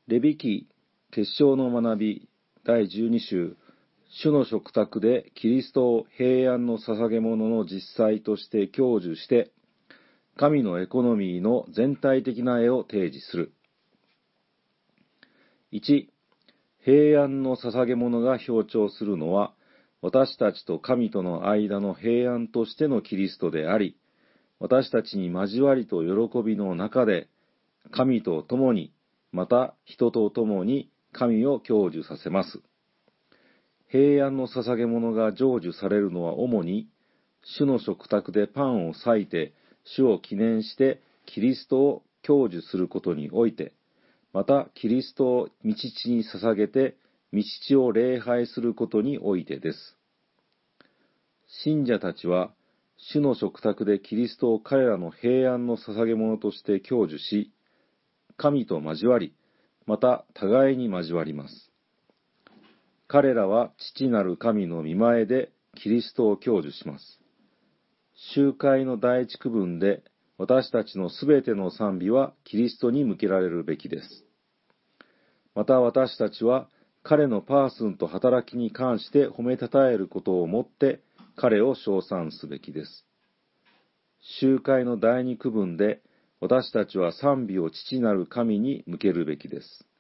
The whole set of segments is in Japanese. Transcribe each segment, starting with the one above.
レビ記結晶の学び第12週、主の食卓でキリストを平安の捧げ物の実際として享受して、神のエコノミーの全体的な絵を提示する。1、平安の捧げ物が強調するのは、私たちと神との間の平安としてのキリストであり、私たちに交わりと喜びの中で、神と共に、また人と共に神を享受させます。平安の捧げ物が成就されるのは主に、主の食卓でパンを裂いて、主を記念してキリストを享受することにおいて、またキリストを御父に捧げて、御父を礼拝することにおいてです。信者たちは、主の食卓でキリストを彼らの平安の捧げ物として享受し、神と交わり、また互いに交わります。彼らは父なる神の御前でキリストを享受します。集会の第一区分で、私たちのすべての賛美はキリストに向けられるべきです。また私たちは彼のパーソンと働きに関して褒めたたえることをもって彼を称賛すべきです。集会の第二区分で、私たちは賛美を父なる神に向けるべきです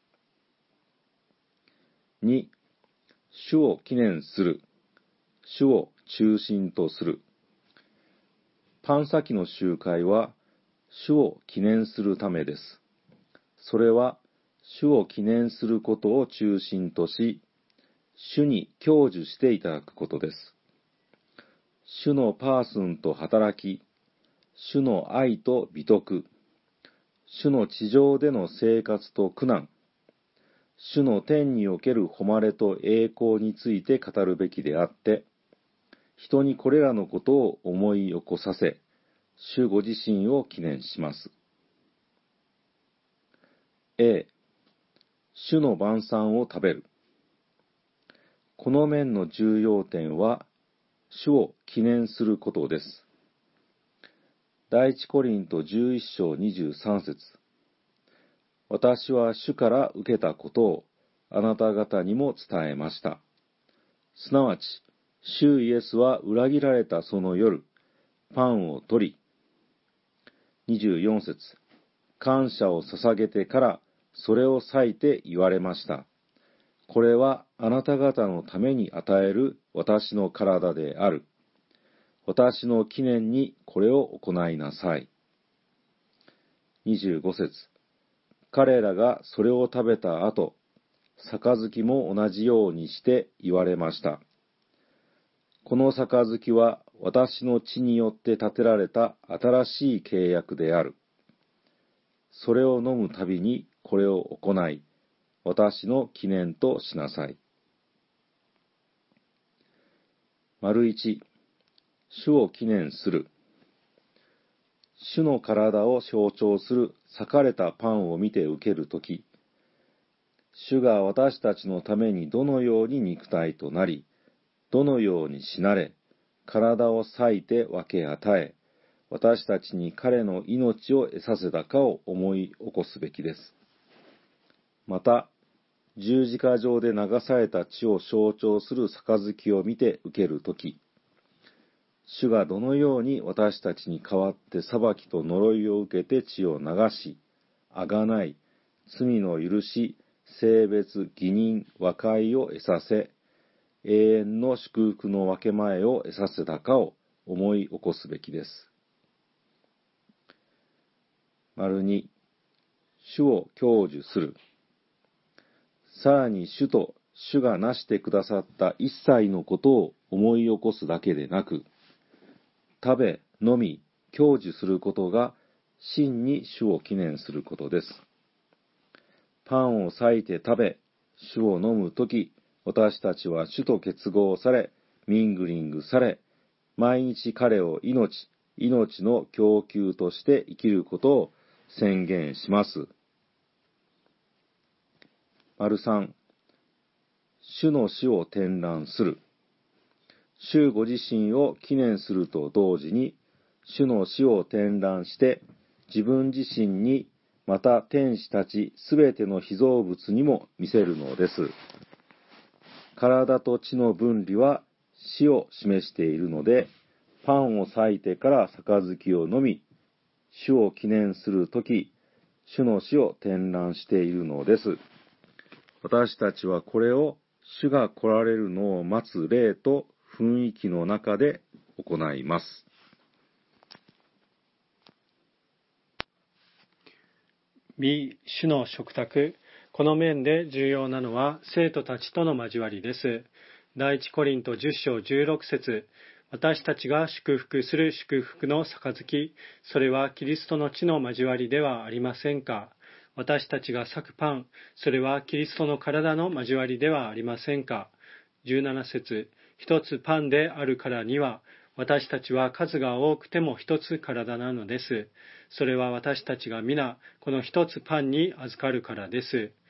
。2、主を記念する。主を中心とする。パン裂きの集会は、主を記念するためです。それは、主を記念することを中心とし、主に享受していただくことです。主のパーソンと働き、主の愛と美徳、主の地上での生活と苦難、主の天における誉れと栄光について語るべきであって、人にこれらのことを思い起こさせ、主ご自身を記念します。A、主の晩餐を食べる。この面の重要点は、主を記念することです。第一コリント11章23節。私は主から受けたことをあなた方にも伝えました。すなわち、主イエスは裏切られたその夜、パンを取り、24節。感謝を捧げてからそれを裂いて言われました。これはあなた方のために与える私の体である。私の記念にこれを行いなさい。25節。彼らがそれを食べた後、杯も同じようにして言われました。この杯は私の血によって立てられた新しい契約である。それを飲むたびにこれを行い、私の記念としなさい。1、主を記念する。主の体を象徴する裂かれたパンを見て受けるとき、主が私たちのためにどのように肉体となり、どのように死なれ、体を裂いて分け与え、私たちに彼の命を得させたかを思い起こすべきです。また、十字架上で流された血を象徴する杯を見て受けるとき、主がどのように私たちに代わって裁きと呪いを受けて血を流し、あがない、罪の許し、性別、義人、和解を得させ、永遠の祝福の分け前を得させたかを思い起こすべきです。2、主を享受する。さらに主と主がなしてくださった一切のことを思い起こすだけでなく、食べ、飲み、享受することが真に主を記念することです。パンを裂いて食べ、主を飲むとき、私たちは主と結合され、ミングリングされ、毎日彼を命の供給として生きることを宣言します。3、主の死を展覧する。主ご自身を記念すると同時に、主の死を展覧して、自分自身にまた天使たちすべての被造物にも見せるのです。体と血の分離は死を示しているので、パンを裂いてから杯を飲み、主を記念するとき、主の死を展覧しているのです。私たちはこれを主が来られるのを待つ霊と雰囲気の中で行います。 B、主の食卓。この面で重要なのは生徒たちとの交わりです。第一コリント10章16節。私たちが祝福する祝福の杯、それはキリストの血の交わりではありませんか。私たちが裂くパン、それはキリストの体の交わりではありませんか。17節。一つパンであるからには、私たちは数が多くても一つ体なのです。それは私たちが皆この一つパンに預かるからです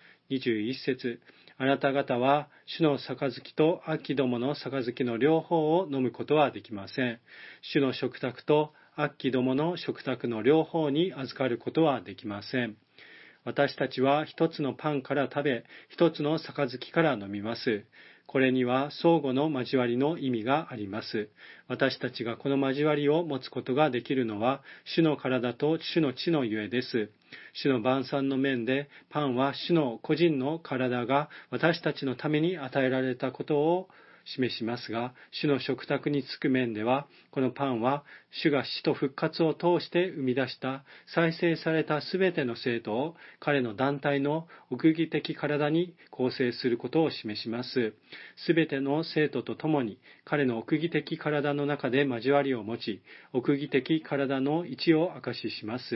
。21節。あなた方は主の杯と悪鬼どもの杯の両方を飲むことはできません。主の食卓と悪鬼どもの食卓の両方に預かることはできません。私たちは一つのパンから食べ、一つの杯から飲みます。これには相互の交わりの意味があります。私たちがこの交わりを持つことができるのは、主の体と主の血のゆえです。主の晩餐の面で、パンは主の個人の体が私たちのために与えられたことを示しますが、主の食卓につく面では、このパンは主が死と復活を通して生み出した再生されたすべての生徒を彼の団体の奥義的体に構成することを示します。すべての生徒と共に彼の奥義的体の中で交わりを持ち、奥義的体の位置を証しします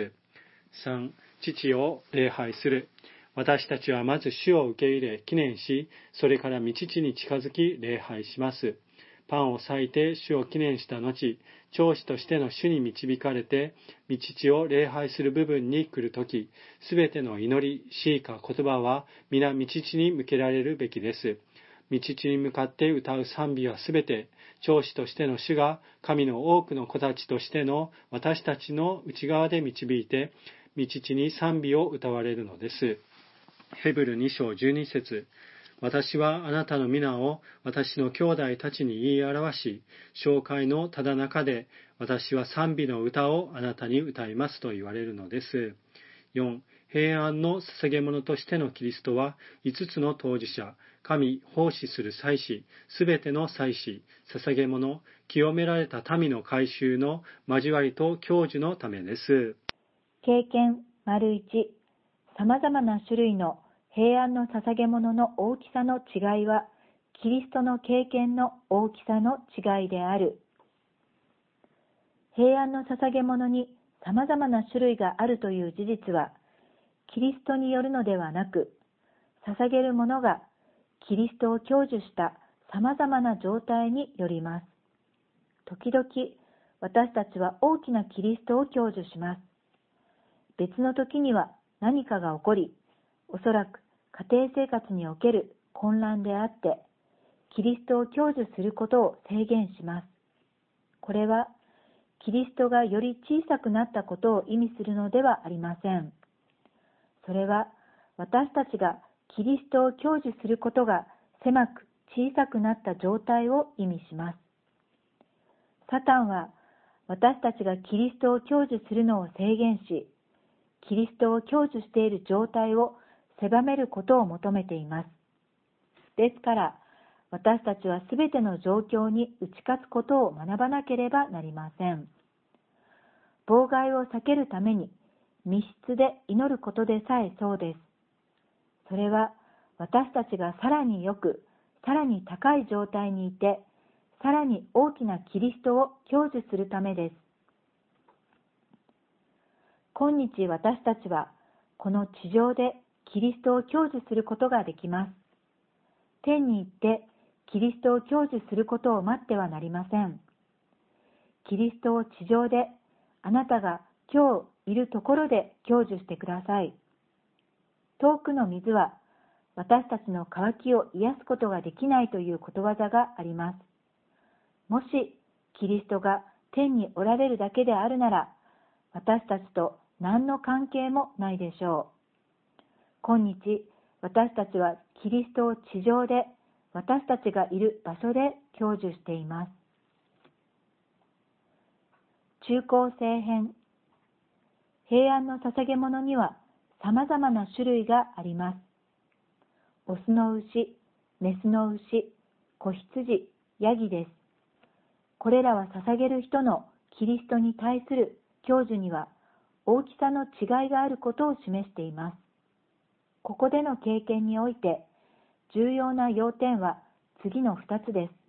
。3、父を礼拝する。私たちはまず主を受け入れ記念し、それから御父に近づき礼拝します。パンを裂いて主を記念した後、長子としての主に導かれて、御父を礼拝する部分に来るとき、すべての祈り、詩か言葉は皆御父に向けられるべきです。御父に向かって歌う賛美はすべて、長子としての主が神の多くの子たちとしての私たちの内側で導いて、御父に賛美を歌われるのです。ヘブル2章12節。私はあなたの皆を私の兄弟たちに言い表し、紹介のただ中で私は賛美の歌をあなたに歌いますと言われるのです。4、平安の捧げ物としてのキリストは5つの当事者、神、奉仕する祭司、すべての祭司、捧げ物、清められた民の改宗の交わりと享受のためです。 経験 ① さまざまな種類の平安の捧げ物の大きさの違いは、キリストの経験の大きさの違いである。平安の捧げ物にさまざまな種類があるという事実は、キリストによるのではなく、捧げるものがキリストを享受したさまざまな状態によります。時々、私たちは大きなキリストを享受します。別の時には何かが起こり、おそらく家庭生活における混乱であって、キリストを享受することを制限します。これは、キリストがより小さくなったことを意味するのではありません。それは、私たちがキリストを享受することが狭く小さくなった状態を意味します。サタンは、私たちがキリストを享受するのを制限し、キリストを享受している状態を狭めることを求めています。ですから、私たちはすべての状況に打ち勝つことを学ばなければなりません。妨害を避けるために密室で祈ることでさえそうです。それは私たちがさらによく、さらに高い状態にいて、さらに大きなキリストを享受するためです。今日私たちはこの地上でキリストを享受することができます。天に行ってキリストを享受することを待ってはなりません。キリストを地上であなたが今日いるところで享受してください。遠くの水は私たちの渇きを癒すことができないということわざがあります。もしキリストが天におられるだけであるなら、私たちと何の関係もないでしょう。今日、私たちはキリストを地上で、私たちがいる場所で享受しています。中高生編。平安の捧げ物には様々な種類があります。オスの牛、メスの牛、子羊、ヤギです。これらは捧げる人のキリストに対する享受には大きさの違いがあることを示しています。ここでの経験において重要な要点は次の2つです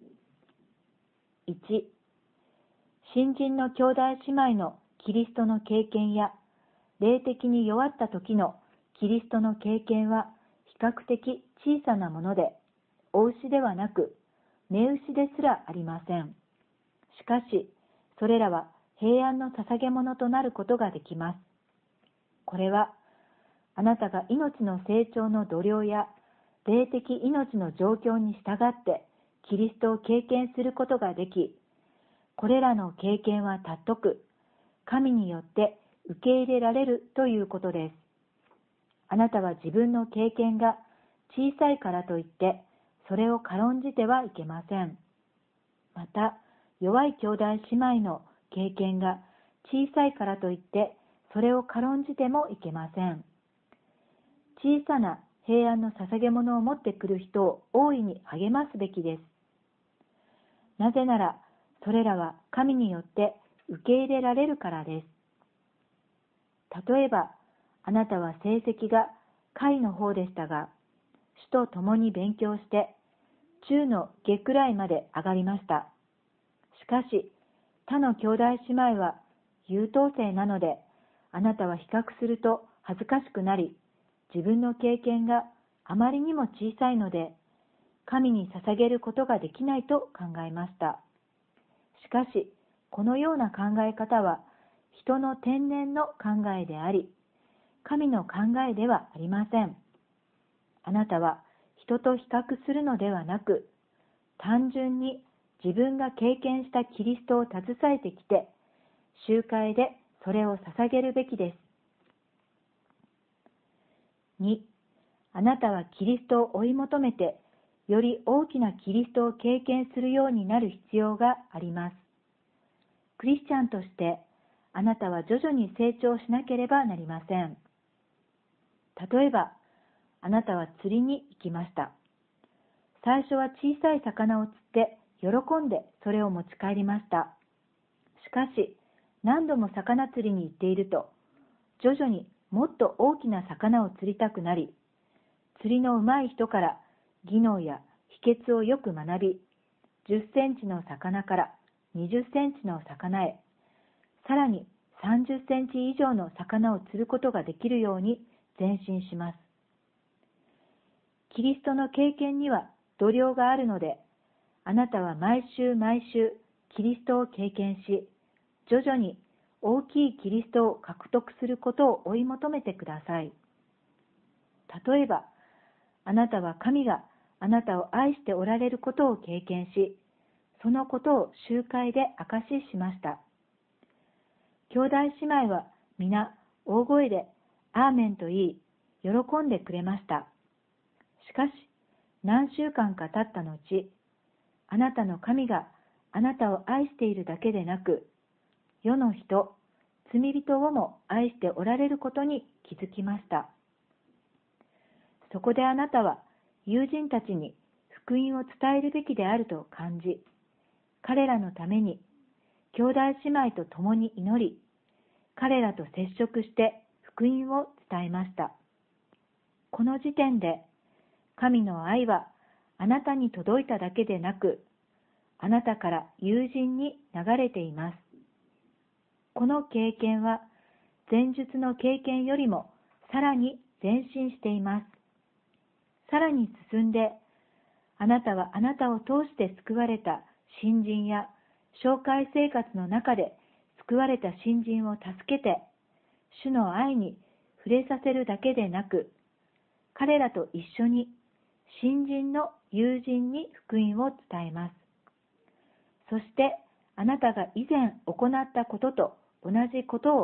。1、新人の兄弟姉妹のキリストの経験や霊的に弱った時のキリストの経験は比較的小さなもので、お牛ではなく、雌牛ですらありません。しかし、それらは平安の捧げ物となることができます。これは、あなたが命の成長の度量や霊的命の状況に従ってキリストを経験することができ、これらの経験は尊く、神によって受け入れられるということです。あなたは自分の経験が小さいからといって、それを軽んじてはいけません。また、弱い兄弟姉妹の経験が小さいからといって、それを軽んじてもいけません。小さな平安の捧げ物を持ってくる人を大いに励ますべきです。なぜなら、それらは神によって受け入れられるからです。例えば、あなたは成績が下位の方でしたが、主と共に勉強して、中の下くらいまで上がりました。しかし、他の兄弟姉妹は優等生なので、あなたは比較すると恥ずかしくなり、自分の経験があまりにも小さいので、神に捧げることができないと考えました。しかし、このような考え方は、人の天然の考えであり、神の考えではありません。あなたは人と比較するのではなく、単純に自分が経験したキリストを携えてきて、集会でそれを捧げるべきです。2、あなたはキリストを追い求めて、より大きなキリストを経験するようになる必要があります。クリスチャンとして、あなたは徐々に成長しなければなりません。例えば、あなたは釣りに行きました。最初は小さい魚を釣って喜んでそれを持ち帰りました。しかし、何度も魚釣りに行っていると、徐々にもっと大きな魚を釣りたくなり、釣りの上手い人から技能や秘訣をよく学び、10センチの魚から20センチの魚へ、さらに30センチ以上の魚を釣ることができるように前進します。キリストの経験には度量があるので、あなたは毎週毎週キリストを経験し、徐々に大きいキリストを獲得することを追い求めてください。例えば、あなたは神があなたを愛しておられることを経験し、そのことを集会で証ししました。兄弟姉妹は皆大声でアーメンと言い、喜んでくれました。しかし、何週間か経った後、あなたの神があなたを愛しているだけでなく、世の人、罪人をも愛しておられることに気づきました。そこであなたは友人たちに福音を伝えるべきであると感じ、彼らのために兄弟姉妹と共に祈り、彼らと接触して福音を伝えました。この時点で、神の愛はあなたに届いただけでなく、あなたから友人に流れています。この経験は、前述の経験よりもさらに前進しています。さらに進んで、あなたはあなたを通して救われた新人や紹介生活の中で救われた新人を助けて、主の愛に触れさせるだけでなく、彼らと一緒に新人の友人に福音を伝えます。そして、あなたが以前行ったことと同じことを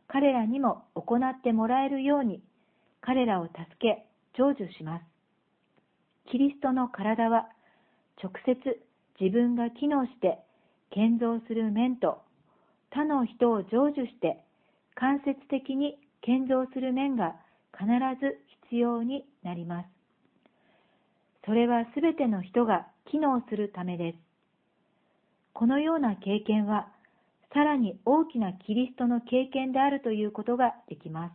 彼らにも行ってもらえるように、彼らを助け、成就します。キリストの体は、直接自分が機能して建造する面と、他の人を成就して間接的に建造する面が必ず必要になります。それはすべての人が機能するためです。このような経験は、さらに大きなキリストの経験であるということができます。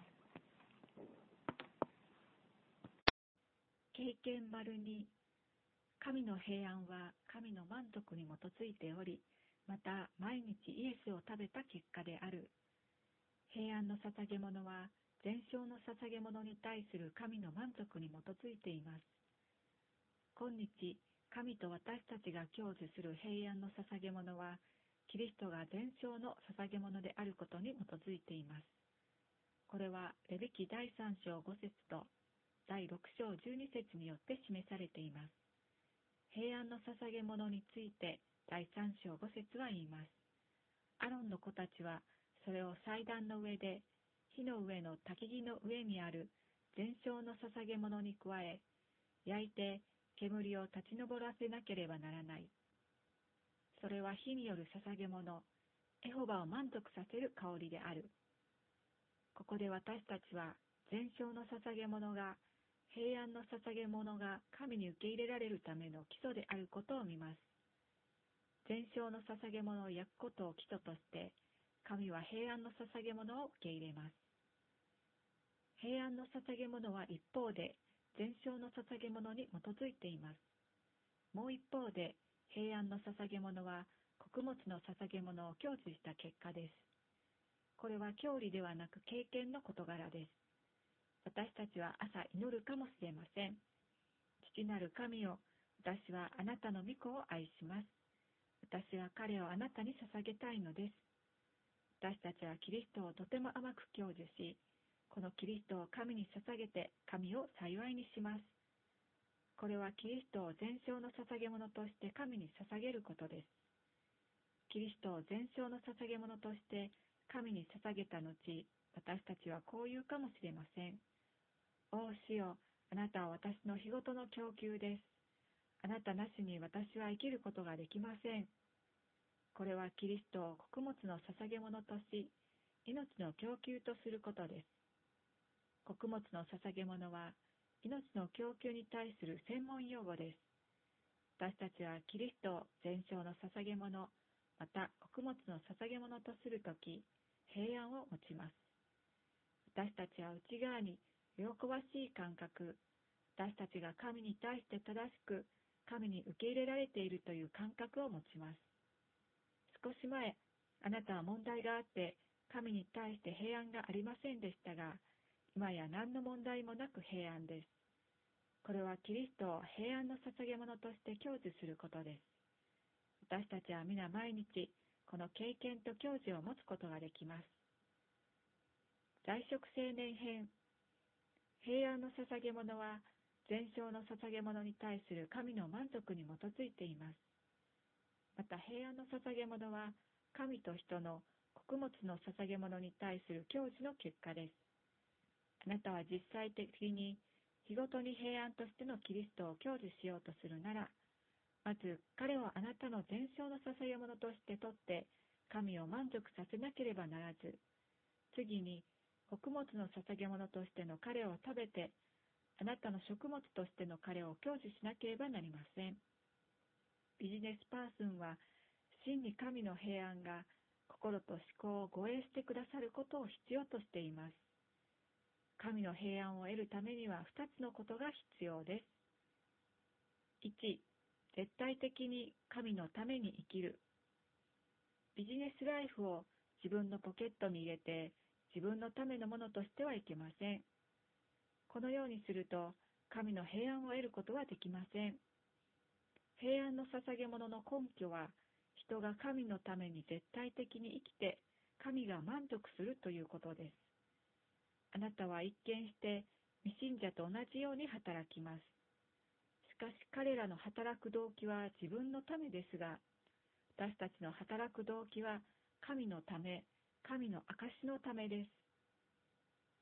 経験 ②、神の平安は神の満足に基づいており、また毎日イエスを食べた結果である。平安の捧げ物は全焼の捧げ物に対する神の満足に基づいています。今日、神と私たちが享受する平安の捧げ物は、キリストが全焼の捧げ物であることに基づいています。これはレビ記第3章5節と第6章12節によって示されています。平安の捧げ物について第3章5節は言います。アロンの子たちはそれを祭壇の上で、火の上の焚き木の上にある全焼の捧げ物に加え、焼いて煙を立ち上らせなければならない。それは火による捧げ物、エホバを満足させる香りである。ここで私たちは全焼の捧げ物が、平安の捧げ物が神に受け入れられるための基礎であることを見ます。全焼の捧げ物を焼くことを基礎として、神は平安の捧げ物を受け入れます。平安の捧げ物は一方で全焼の捧げ物に基づいています。もう一方で、平安の捧げ物は穀物の捧げ物を享受した結果です。これは教理ではなく経験の事柄です。私たちは朝祈るかもしれません。父なる神よ、私はあなたの御子を愛します。私は彼をあなたに捧げたいのです。私たちはキリストをとても甘く享受し、このキリストを神に捧げて神を幸いにします。これはキリストを全焼の捧げ物として神に捧げることです。キリストを全焼の捧げ物として神に捧げた後、私たちはこう言うかもしれません。お主よ、あなたは私の日ごとの供給です。あなたなしに私は生きることができません。これはキリストを穀物の捧げ物とし、命の供給とすることです。穀物の捧げ物は、命の供給に対する専門用語です。私たちはキリストを全焼の捧げ物、また穀物の捧げ物とするとき、平安を持ちます。私たちは内側に喜ばしい感覚、私たちが神に対して正しく、神に受け入れられているという感覚を持ちます。少し前、あなたは問題があって、神に対して平安がありませんでしたが、今や何の問題もなく平安です。これはキリストを平安の捧げ物として享受することです。私たちは皆毎日、この経験と享受を持つことができます。在職青年編。平安の捧げ物は、全焼の捧げ物に対する神の満足に基づいています。また平安の捧げ物は、神と人の穀物の捧げ物に対する享受の結果です。あなたは実際的に日ごとに平安としてのキリストを享受しようとするなら、まず彼をあなたの全焼の捧げ物としてとって神を満足させなければならず、次に穀物の捧げ物としての彼を食べて、あなたの食物としての彼を享受しなければなりません。ビジネスパーソンは真に神の平安が心と思考を護衛してくださることを必要としています。神の平安を得るためには2つのことが必要です。1、絶対的に神のために生きる。ビジネスライフを自分のポケットに入れて自分のためのものとしてはいけません。このようにすると神の平安を得ることはできません。平安の捧げ物の根拠は、人が神のために絶対的に生きて神が満足するということです。あなたは一見して未信者と同じように働きます。しかし彼らの働く動機は自分のためですが、私たちの働く動機は神のため、神の証のためです。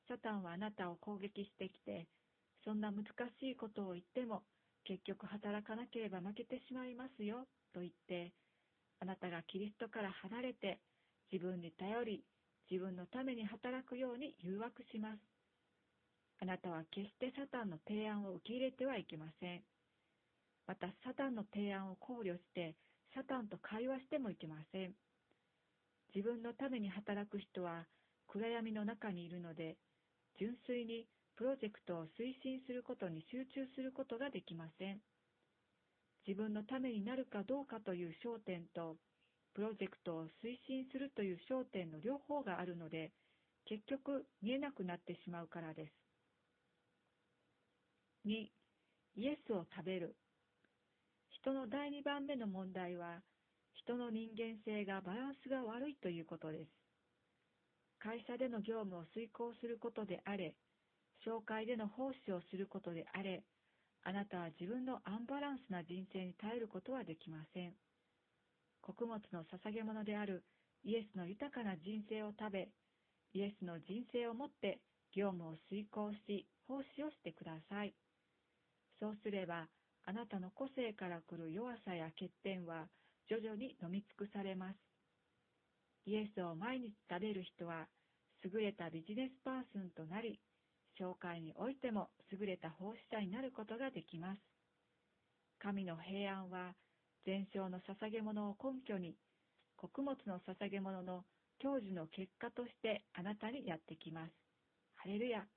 サタンはあなたを攻撃してきて、そんな難しいことを言っても、結局働かなければ負けてしまいますよ、と言って、あなたがキリストから離れて、自分に頼り、自分のために働くように誘惑します。あなたは決してサタンの提案を受け入れてはいけません。また、サタンの提案を考慮して、サタンと会話してもいけません。自分のために働く人は暗闇の中にいるので、純粋にプロジェクトを推進することに集中することができません。自分のためになるかどうかという焦点と、プロジェクトを推進するという焦点の両方があるので、結局見えなくなってしまうからです。2、イエスを食べる。人の第2番目の問題は、人の人間性がバランスが悪いということです。会社での業務を遂行することであれ、紹介での奉仕をすることであれ、あなたは自分のアンバランスな人生に耐えることはできません。穀物の捧げ物であるイエスの豊かな人生を食べ、イエスの人生をもって業務を遂行し、奉仕をしてください。そうすれば、あなたの個性から来る弱さや欠点は徐々に飲み尽くされます。イエスを毎日食べる人は、優れたビジネスパーソンとなり、紹介においても優れた奉仕者になることができます。神の平安は、全焼の捧げ物を根拠に、穀物の捧げ物の享受の結果としてあなたにやってきます。ハレルヤ。